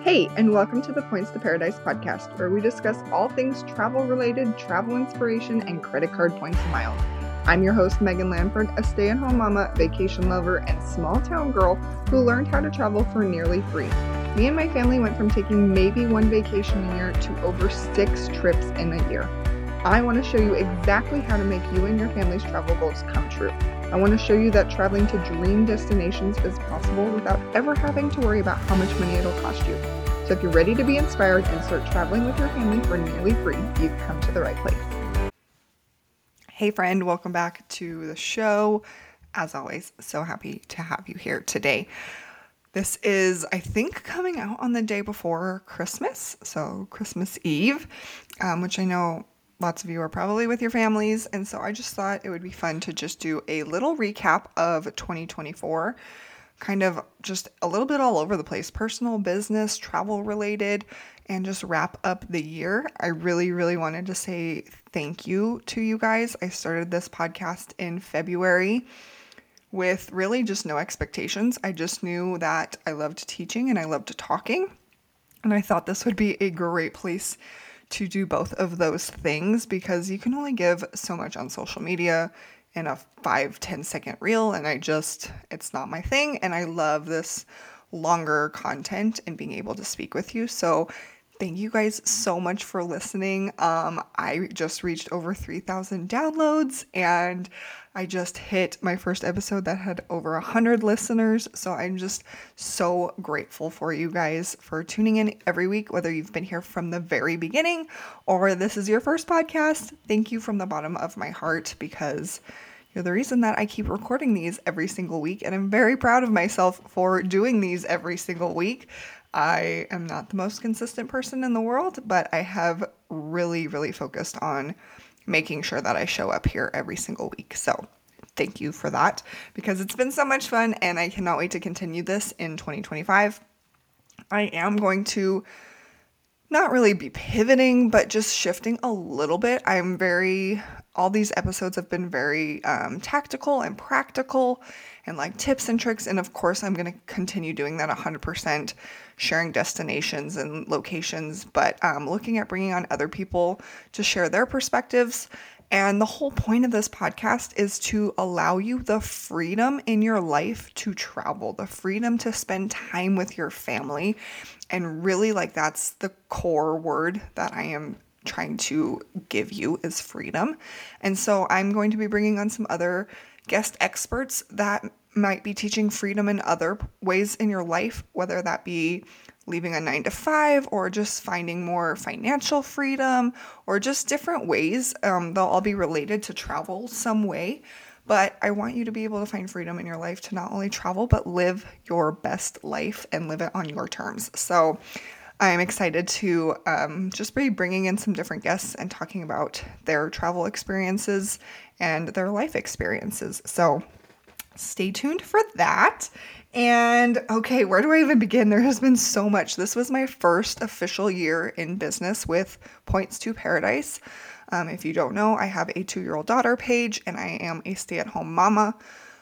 Hey, and welcome to the Points to Paradise podcast, where we discuss all things travel related, travel inspiration, and credit card points and miles. I'm your host, Megan Lanford, a stay-at-home mama, vacation lover, and small-town girl who learned how to travel for nearly free. Me and my family went from taking maybe one vacation a year to over 6 trips in a year. I want to show you exactly how to make you and your family's travel goals come true. I want to show you that traveling to dream destinations is possible without ever having to worry about how much money it'll cost you. So if you're ready to be inspired and start traveling with your family for nearly free, you've come to the right place. Hey friend, welcome back to the show. As always, so happy to have you here today. This is, I think, coming out on the day before Christmas, so Christmas Eve, which I know lots of you are probably with your families, and so I just thought it would be fun to just do a little recap of 2024, kind of just a little bit all over the place, personal, business, travel related, and just wrap up the year. I really wanted to say thank you to you guys. I started this podcast in February with really just no expectations. I just knew that I loved teaching and I loved talking, and I thought this would be a great place to do both of those things because you can only give so much on social media in a 5-10 second reel, and it's not my thing, and I love this longer content and being able to speak with you. So thank you guys so much for listening. I just reached over 3,000 downloads, and I just hit my first episode that had over 100 listeners. So I'm just so grateful for you guys for tuning in every week, whether you've been here from the very beginning or this is your first podcast. Thank you from the bottom of my heart, because you're the reason that I keep recording these every single week, and I'm very proud of myself for doing these every single week. I am not the most consistent person in the world, but I have really focused on making sure that I show up here every single week. So thank you for that, because it's been so much fun and I cannot wait to continue this in 2025. I am going to not really be pivoting, but just shifting a little bit. All these episodes have been very tactical and practical and like tips and tricks. And of course, I'm going to continue doing that 100%, sharing destinations and locations, but looking at bringing on other people to share their perspectives. And the whole point of this podcast is to allow you the freedom in your life to travel, the freedom to spend time with your family. And really, that's the core word that I am trying to give you, is freedom. And so I'm going to be bringing on some other guest experts that might be teaching freedom in other ways in your life, whether that be leaving a 9-to-5 or just finding more financial freedom or just different ways. They'll all be related to travel some way, but I want you to be able to find freedom in your life to not only travel, but live your best life and live it on your terms. So I'm excited to just be bringing in some different guests and talking about their travel experiences and their life experiences. So stay tuned for that. And okay, where do I even begin? There has been so much. This was my first official year in business with Points to Paradise. If you don't know, I have a 2-year-old daughter, Paige, and I am a stay-at-home mama.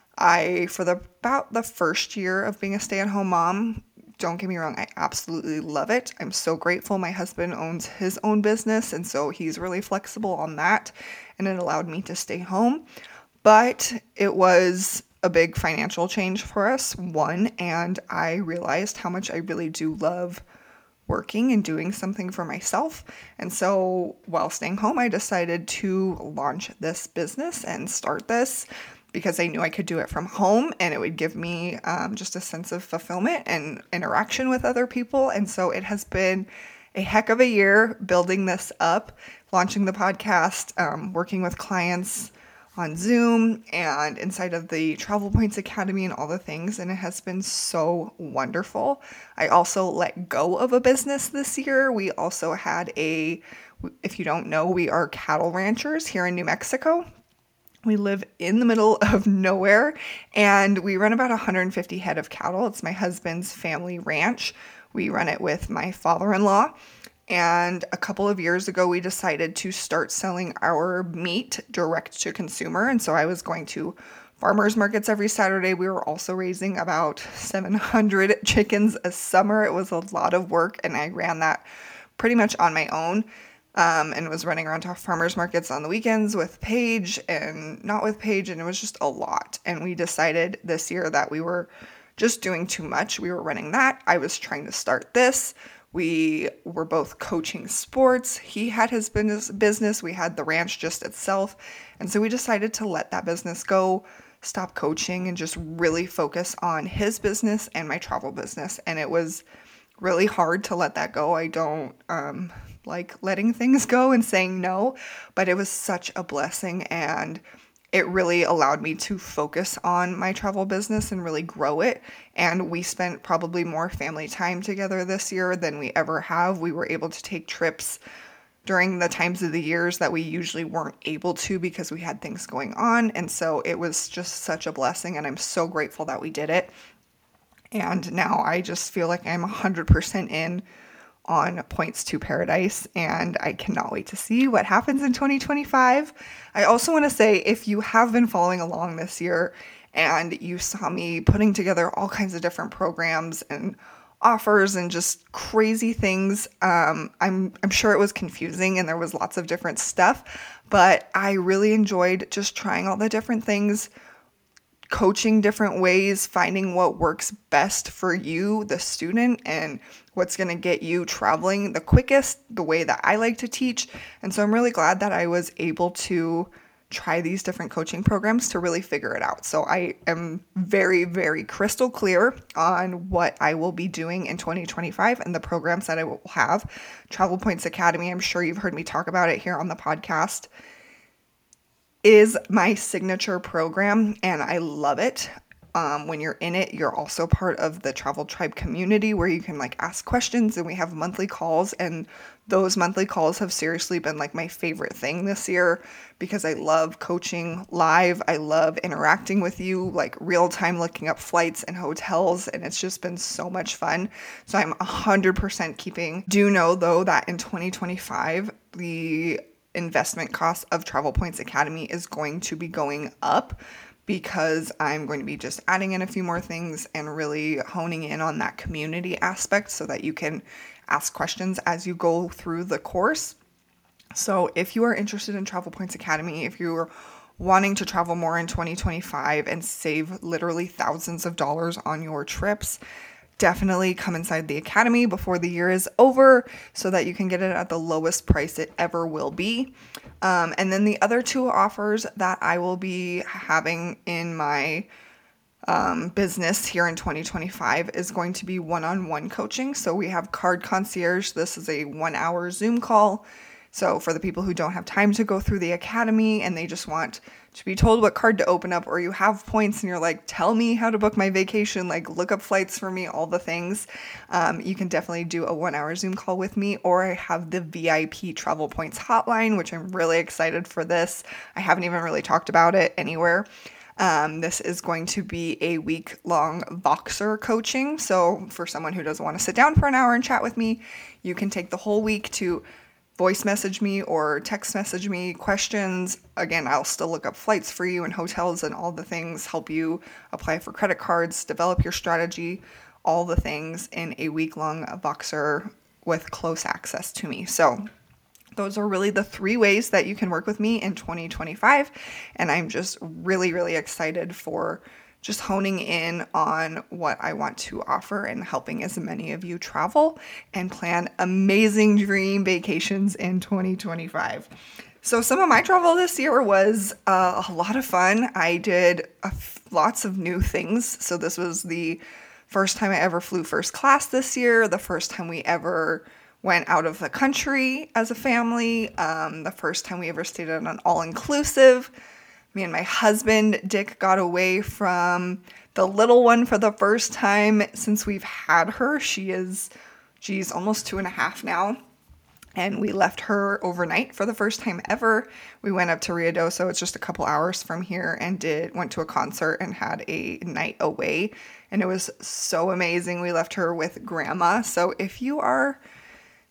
About the first year of being a stay-at-home mom, don't get me wrong, I absolutely love it. I'm so grateful. My husband owns his own business, and so he's really flexible on that, and it allowed me to stay home. But it was a big financial change for us, and I realized how much I really do love working and doing something for myself. And so while staying home, I decided to launch this business and start this because I knew I could do it from home and it would give me just a sense of fulfillment and interaction with other people. And so it has been a heck of a year building this up, launching the podcast, working with clients on Zoom and inside of the Travel Points Academy and all the things, and it has been so wonderful. I also let go of a business this year. We also had if you don't know, we are cattle ranchers here in New Mexico. We live in the middle of nowhere, and we run about 150 head of cattle. It's my husband's family ranch. We run it with my father-in-law. And a couple of years ago, we decided to start selling our meat direct to consumer. And so I was going to farmers markets every Saturday. We were also raising about 700 chickens a summer. It was a lot of work, and I ran that pretty much on my own, and was running around to farmers markets on the weekends with Paige and not with Paige, and it was just a lot. And we decided this year that we were just doing too much. We were running that. I was trying to start this. We were both coaching sports. He had his business. We had the ranch just itself. And so we decided to let that business go, stop coaching, and just really focus on his business and my travel business. And it was really hard to let that go. I don't like letting things go and saying no, but it was such a blessing, and it really allowed me to focus on my travel business and really grow it. And we spent probably more family time together this year than we ever have. We were able to take trips during the times of the years that we usually weren't able to because we had things going on. And so it was just such a blessing, and I'm so grateful that we did it. And now I just feel like I'm 100% in on Points to Paradise, and I cannot wait to see what happens in 2025. I also want to say, if you have been following along this year and you saw me putting together all kinds of different programs and offers and just crazy things, I'm sure it was confusing and there was lots of different stuff, but I really enjoyed just trying all the different things, coaching different ways, finding what works best for you, the student, and what's going to get you traveling the quickest, the way that I like to teach. And so I'm really glad that I was able to try these different coaching programs to really figure it out. So I am very, very crystal clear on what I will be doing in 2025 and the programs that I will have. Travel Points Academy, I'm sure you've heard me talk about it here on the podcast, is my signature program, and I love it. When you're in it, you're also part of the Travel Tribe community where you can ask questions, and we have monthly calls, and those monthly calls have seriously been my favorite thing this year because I love coaching live. I love interacting with you, real time, looking up flights and hotels, and it's just been so much fun. So I'm 100% keeping. Do know though that in 2025, the investment cost of Travel Points Academy is going to be going up because I'm going to be just adding in a few more things and really honing in on that community aspect so that you can ask questions as you go through the course. So if you are interested in Travel Points Academy, if you're wanting to travel more in 2025 and save literally thousands of dollars on your trips, definitely come inside the academy before the year is over so that you can get it at the lowest price it ever will be. And then the other two offers that I will be having in my business here in 2025 is going to be one-on-one coaching. So we have Card Concierge. This is a 1-hour Zoom call. So for the people who don't have time to go through the academy and they just want to be told what card to open up, or you have points and you're like, tell me how to book my vacation, look up flights for me, all the things, you can definitely do a 1-hour Zoom call with me. Or I have the VIP Travel Points hotline, which I'm really excited for this. I haven't even really talked about it anywhere. This is going to be a week-long Voxer coaching. So for someone who doesn't want to sit down for an hour and chat with me, you can take the whole week to voice message me or text message me questions. Again, I'll still look up flights for you and hotels and all the things, help you apply for credit cards, develop your strategy, all the things in a week-long Voxer with close access to me. So those are really the 3 ways that you can work with me in 2025. And I'm just really, really excited for just honing in on what I want to offer and helping as many of you travel and plan amazing dream vacations in 2025. So some of my travel this year was a lot of fun. I did lots of new things. So this was the first time I ever flew first class this year, the first time we ever went out of the country as a family, the first time we ever stayed at an all-inclusive. Me and my husband, Dick, got away from the little one for the first time since we've had her. She's almost 2.5 now. And we left her overnight for the first time ever. We went up to Ruidoso. It's just a couple hours from here, and went to a concert and had a night away. And it was so amazing. We left her with grandma. So if you are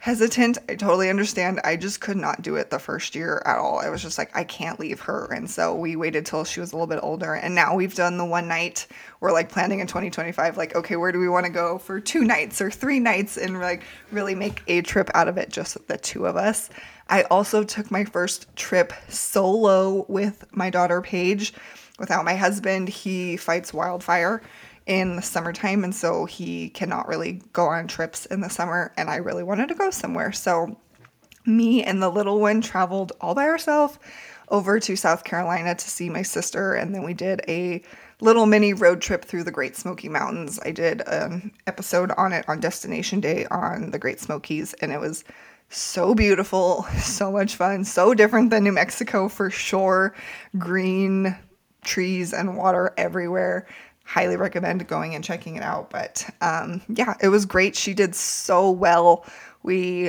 hesitant. I totally understand. I just could not do it the first year at all. I was just like, I can't leave her. And so we waited till she was a little bit older. And now we've done the one night. We're like planning in 2025, like, okay, where do we want to go for 2 nights or 3 nights and like really make a trip out of it, just the two of us. I also took my first trip solo with my daughter, Paige, without my husband. He fights wildfire in the summertime, and so he cannot really go on trips in the summer, and I really wanted to go somewhere. So me and the little one traveled all by ourselves over to South Carolina to see my sister, and then we did a little mini road trip through the Great Smoky Mountains. I did an episode on it on Destination Day on the Great Smokies, and it was so beautiful, so much fun, so different than New Mexico for sure. Green trees and water everywhere. Highly recommend going and checking it out. But yeah, it was great. She did so well. We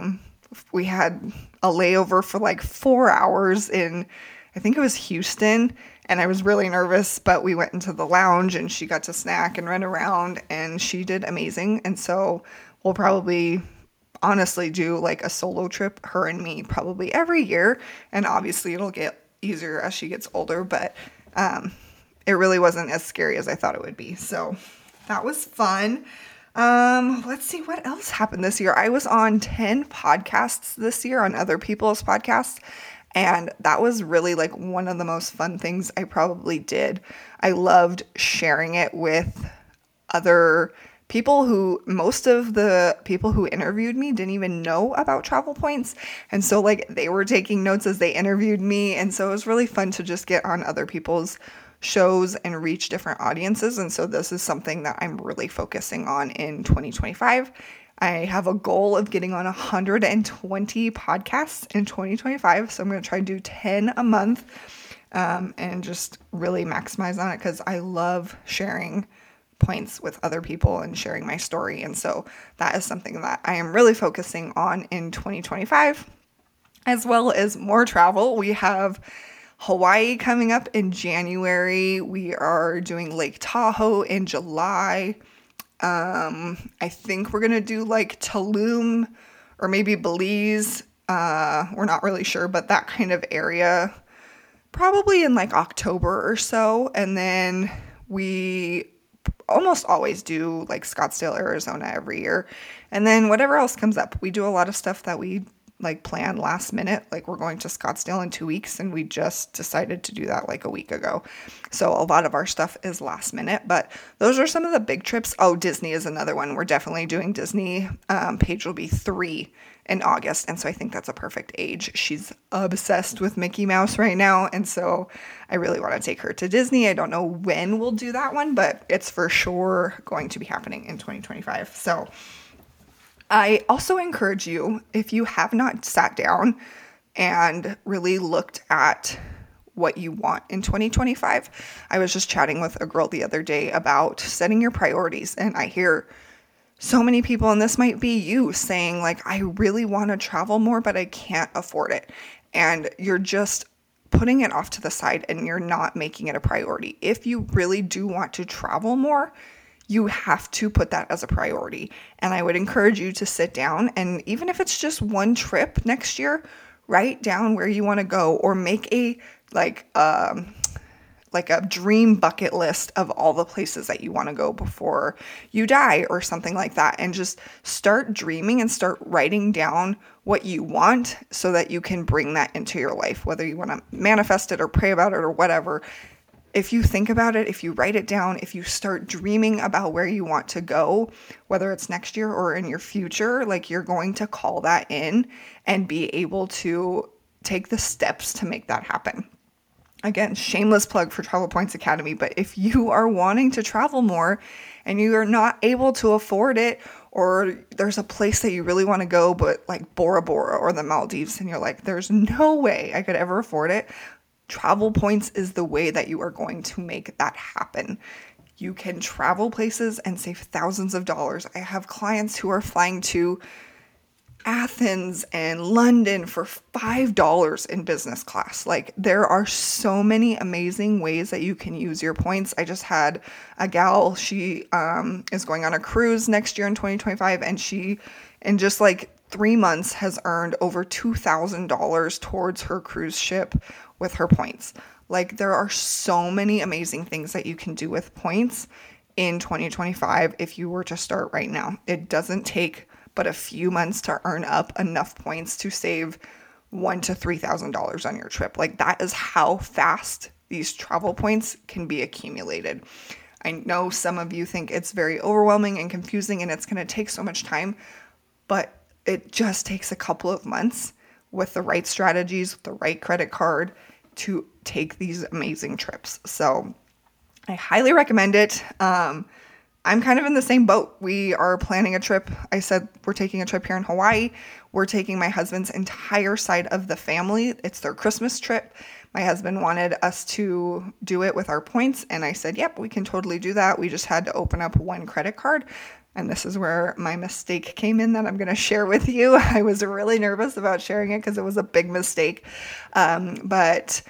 had a layover for like 4 hours in, I think it was Houston, and I was really nervous, but we went into the lounge and she got to snack and run around, and she did amazing. And so we'll probably honestly do like a solo trip, her and me, probably every year. And obviously it'll get easier as she gets older, but it really wasn't as scary as I thought it would be. So that was fun. Let's see what else happened this year. I was on 10 podcasts this year, on other people's podcasts. And that was really like one of the most fun things I probably did. I loved sharing it with other people who, most of the people who interviewed me didn't even know about Travel Points. And so like they were taking notes as they interviewed me. And so it was really fun to just get on other people's shows and reach different audiences. And so this is something that I'm really focusing on in 2025. I have a goal of getting on 120 podcasts in 2025. So I'm going to try to do 10 a month and just really maximize on it, because I love sharing points with other people and sharing my story. And so that is something that I am really focusing on in 2025, as well as more travel. We have Hawaii coming up in January. We are doing Lake Tahoe in July. I think we're going to do like Tulum or maybe Belize. We're not really sure, but that kind of area, probably in like October or so. And then we almost always do like Scottsdale, Arizona every year. And then whatever else comes up. We do a lot of stuff that we like plan last minute. Like we're going to Scottsdale in 2 weeks, and we just decided to do that like a week ago. So a lot of our stuff is last minute, but those are some of the big trips. Oh, Disney is another one. We're definitely doing Disney. Paige will be 3 in August, and so I think that's a perfect age. She's obsessed with Mickey Mouse right now, and so I really want to take her to Disney. I don't know when we'll do that one, but it's for sure going to be happening in 2025. So I also encourage you, if you have not sat down and really looked at what you want in 2025. I was just chatting with a girl the other day about setting your priorities, and I hear so many people, and this might be you, saying like, I really want to travel more, but I can't afford it. And you're just putting it off to the side and you're not making it a priority. If you really do want to travel more, you have to put that as a priority. And I would encourage you to sit down, and even if it's just one trip next year, write down where you want to go, or make a like a dream bucket list of all the places that you want to go before you die or something like that. And just start dreaming and start writing down what you want so that you can bring that into your life, whether you want to manifest it or pray about it or whatever. If you think about it, if you write it down, if you start dreaming about where you want to go, whether it's next year or in your future, like you're going to call that in and be able to take the steps to make that happen. Again, shameless plug for Travel Points Academy, but if you are wanting to travel more and you are not able to afford it, or there's a place that you really want to go, but like Bora Bora or the Maldives, and you're like, there's no way I could ever afford it, Travel Points is the way that you are going to make that happen. You can travel places and save thousands of dollars. I have clients who are flying to Athens and London for $5 in business class. Like, there are so many amazing ways that you can use your points. I just had a gal, she is going on a cruise next year in 2025, and just like 3 months has earned over $2,000 towards her cruise ship with her points. Like, there are so many amazing things that you can do with points in 2025 if you were to start right now. It doesn't take but a few months to earn up enough points to save $1,000 to $3,000 on your trip. Like, that is how fast these travel points can be accumulated. I know some of you think it's very overwhelming and confusing and it's going to take so much time, but it just takes a couple of months with the right strategies, with the right credit card to take these amazing trips. So I highly recommend it. I'm kind of in the same boat. We are planning a trip. I said we're taking a trip here in Hawaii. We're taking my husband's entire side of the family. It's their Christmas trip. My husband wanted us to do it with our points, and I said, yep, we can totally do that. We just had to open up one credit card, and this is where my mistake came in that I'm going to share with you. I was really nervous about sharing it because it was a big mistake, but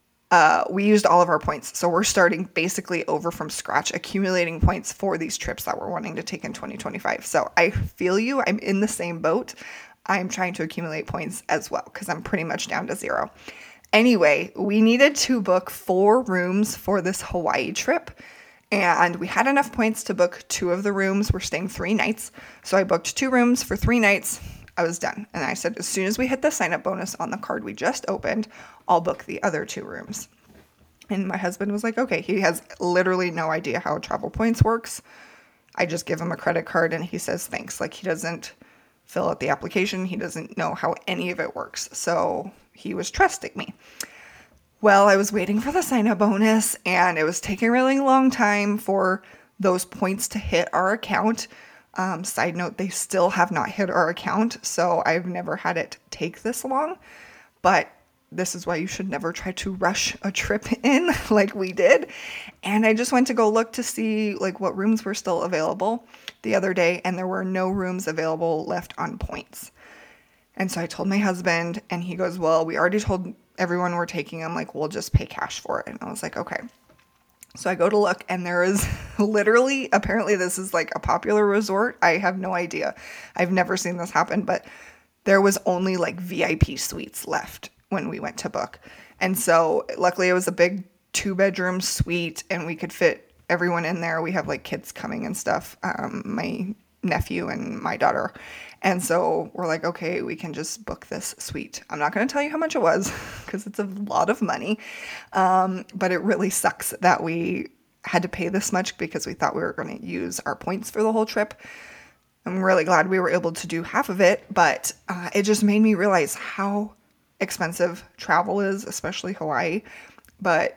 we used all of our points. So we're starting basically over from scratch, accumulating points for these trips that we're wanting to take in 2025. So I feel you. I'm in the same boat. I'm trying to accumulate points as well because I'm pretty much down to 0. Anyway, we needed to book 4 rooms for this Hawaii trip, and we had enough points to book 2 of the rooms. We're staying 3 nights. So I booked 2 rooms for 3 nights. I was done. And I said, as soon as we hit the sign-up bonus on the card we just opened, I'll book the other 2 rooms. And my husband was like, okay. He has literally no idea how travel points works. I just give him a credit card and he says thanks. Like, he doesn't fill out the application. He doesn't know how any of it works. So he was trusting me. Well, I was waiting for the sign-up bonus and it was taking a really long time for those points to hit our account. Side note, they still have not hit our account, so I've never had it take this long, but this is why you should never try to rush a trip in like we did. And I just went to go look to see like what rooms were still available the other day, and there were no rooms available left on points. And so I told my husband, and he goes, well, we already told everyone we're taking. I'm like, we'll just pay cash for it. And I was like, okay. So I go to look, and there is literally, apparently this is like a popular resort. I have no idea. I've never seen this happen, but there was only like VIP suites left when we went to book. And so luckily it was a big 2-bedroom suite and we could fit everyone in there. We have like kids coming and stuff, my nephew and my daughter. And so we're like, okay, we can just book this suite. I'm not going to tell you how much it was because it's a lot of money. But it really sucks that we had to pay this much because we thought we were going to use our points for the whole trip. I'm really glad we were able to do half of it, but it just made me realize how expensive travel is, especially Hawaii. But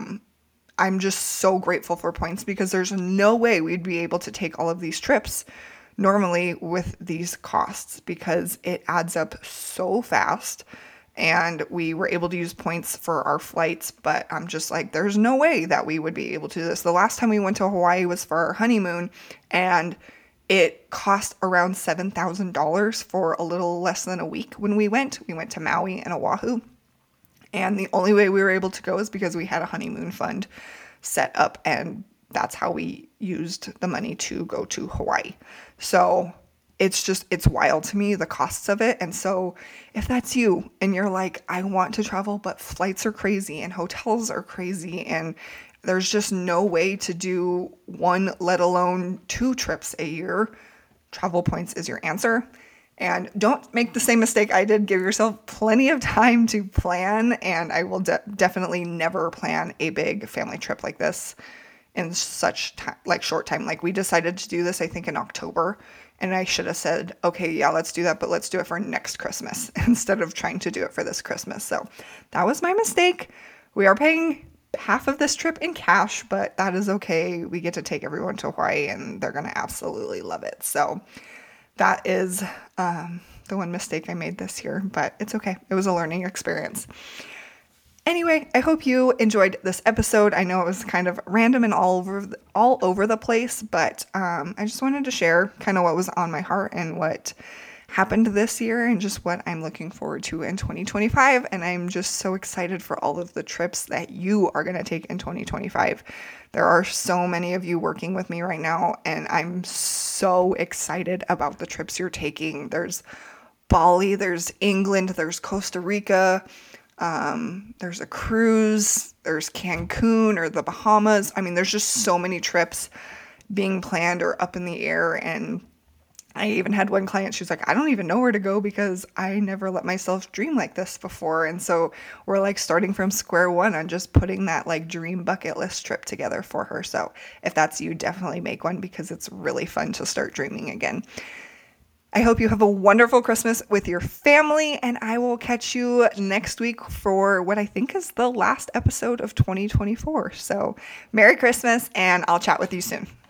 I'm just so grateful for points because there's no way we'd be able to take all of these trips normally with these costs because it adds up so fast. And we were able to use points for our flights, but I'm just like, there's no way that we would be able to do this. The last time we went to Hawaii was for our honeymoon, and it cost around $7,000 for a little less than a week when we went. We went to Maui and Oahu. And the only way we were able to go is because we had a honeymoon fund set up, and that's how we used the money to go to Hawaii. So it's wild to me, the costs of it. And so if that's you and you're like, I want to travel, but flights are crazy and hotels are crazy and there's just no way to do 1, let alone 2 trips a year, travel points is your answer. And don't make the same mistake I did. Give yourself plenty of time to plan. And I will definitely never plan a big family trip like this in such time, like short time. Like, we decided to do this, I think, in October. And I should have said, okay, yeah, let's do that, but let's do it for next Christmas instead of trying to do it for this Christmas. So that was my mistake. We are paying half of this trip in cash, but that is okay. We get to take everyone to Hawaii and they're going to absolutely love it. So that is the one mistake I made this year, but it's okay. It was a learning experience. Anyway, I hope you enjoyed this episode. I know it was kind of random and all over the place, but I just wanted to share kind of what was on my heart and what happened this year and just what I'm looking forward to in 2025. And I'm just so excited for all of the trips that you are going to take in 2025. There are so many of you working with me right now, and I'm so excited about the trips you're taking. There's Bali, there's England, there's Costa Rica, there's a cruise, there's Cancun or the Bahamas. I mean, there's just so many trips being planned or up in the air. And I even had one client, she was like, I don't even know where to go because I never let myself dream like this before. And so we're like starting from square one on just putting that like dream bucket list trip together for her. So if that's you, definitely make one because it's really fun to start dreaming again. I hope you have a wonderful Christmas with your family, and I will catch you next week for what I think is the last episode of 2024. So Merry Christmas, and I'll chat with you soon.